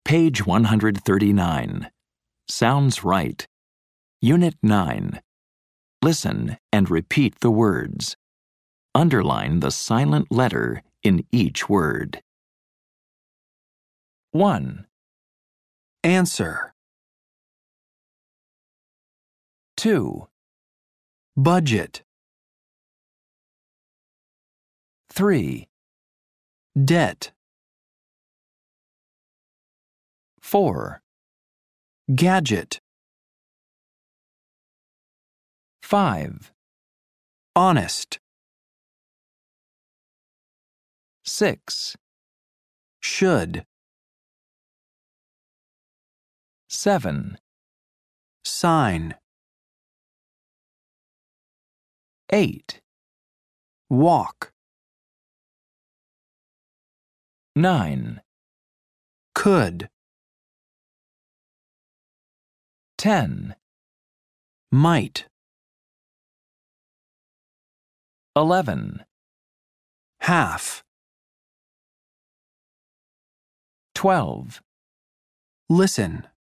Page 139. Sounds right. Unit 9. Listen and repeat the words. Underline the silent letter in each word. 1, Answer. 2, Budget. 3, Debt. 4, Gadget. 5, Honest. 6, Should. 7, Sign. 8, Walk. 9, Could. 10, Might. 11, Half. 12, Listen.